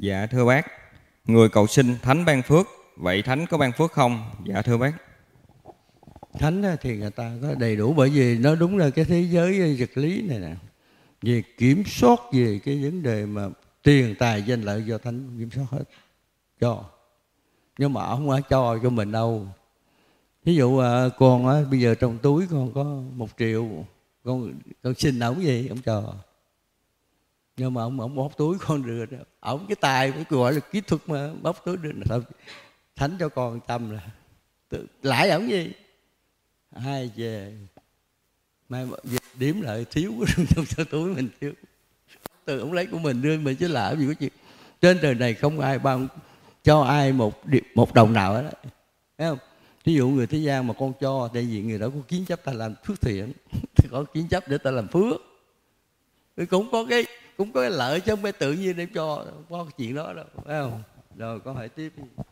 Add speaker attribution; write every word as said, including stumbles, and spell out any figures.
Speaker 1: Dạ thưa bác, người cầu xin thánh ban phước, vậy thánh có ban phước không? Dạ thưa bác.
Speaker 2: Thánh thì người ta có đầy đủ, bởi vì nó đúng là cái thế giới vật lý này nè, về kiểm soát về cái vấn đề mà tiền tài danh lợi do thánh kiểm soát hết cho. Nhưng mà ông không có cho cho mình đâu. Ví dụ con á, bây giờ trong túi con có một triệu, con con xin ổng gì ông cho. Nhưng mà ông ông bóp túi con được, ổng cái tài phải gọi là kỹ thuật mà bóp túi được là thánh cho con tâm là lãi ổng gì. Hai về mai điểm lại thiếu trong trong túi mình thiếu, từ ông lấy của mình đưa mình chứ làm gì có chuyện. Trên đời này không ai bao cho ai một một đồng nào hết, thấy không? Ví dụ người thế gian mà con cho, tại vì người đó có kiến chấp ta làm phước thiện, thì có kiến chấp để ta làm phước, cũng có cái cũng có cái lợi chứ không phải tự nhiên để cho, không có chuyện đó đâu, phải không? Rồi con hỏi tiếp.